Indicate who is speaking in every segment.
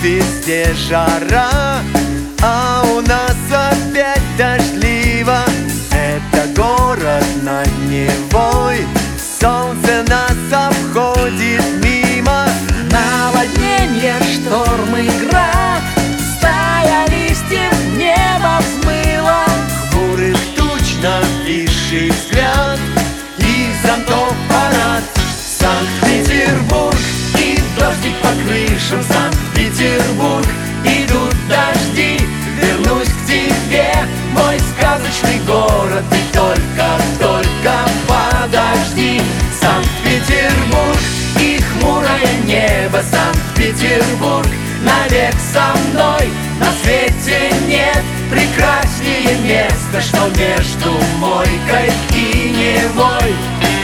Speaker 1: везде жара, а у нас опять дождливо. Это город над Невой, солнце нас обходит мимо.
Speaker 2: Наводнение, шторм и град, стая листьев небо взмыла.
Speaker 1: Хмурых туч нависший взгляд и зонтов парад. Санкт-Петербург, и дождик по крышам. Санкт-Петербург, идут дожди. Вернусь к тебе, мой сказочный город, и только подожди. Санкт-Петербург и хмурое небо. Санкт-Петербург, навек со мной. На свете нет прекраснее места, что между Мойкой и Невой.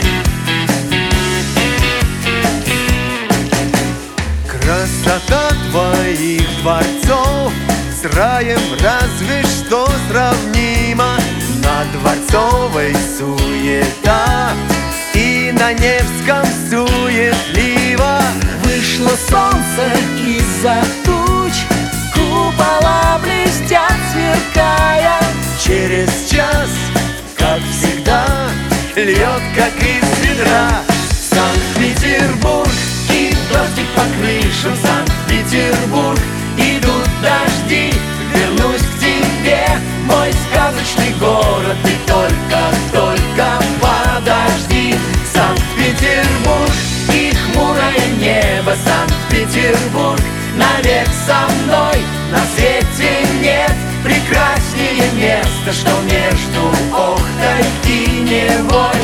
Speaker 1: Красота твоих дворцов с раем разве что сравнима. На Дворцовой суета и на Невском суетливо.
Speaker 2: Вышло солнце из-за туч, купола блестят, сверкая.
Speaker 1: Через час, как всегда, льет, как из ведра. Санкт-Петербург, и дождик по крышам. Санкт-Петербург, идут дожди. Вернусь к тебе, мой сказочный город, и только подожди. Санкт-Петербург и хмурое небо. Санкт-Петербург, навек со мной. На свете нет прекраснее места, что между Охтой и Невой.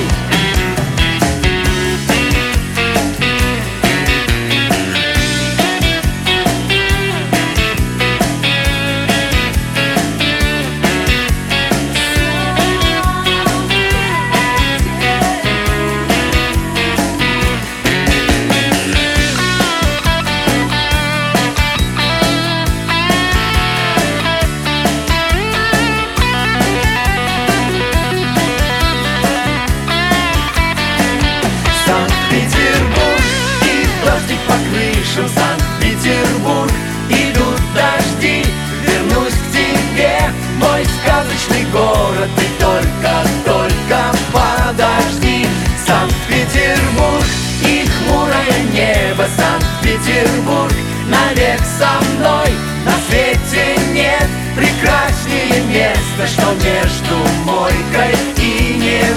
Speaker 1: Санкт-Петербург, идут дожди. Вернусь к тебе, мой сказочный город, и только подожди. Санкт-Петербург и хмурое небо. Санкт-Петербург, навек со мной. На свете нет прекраснее места, что между Мойкой и Невой.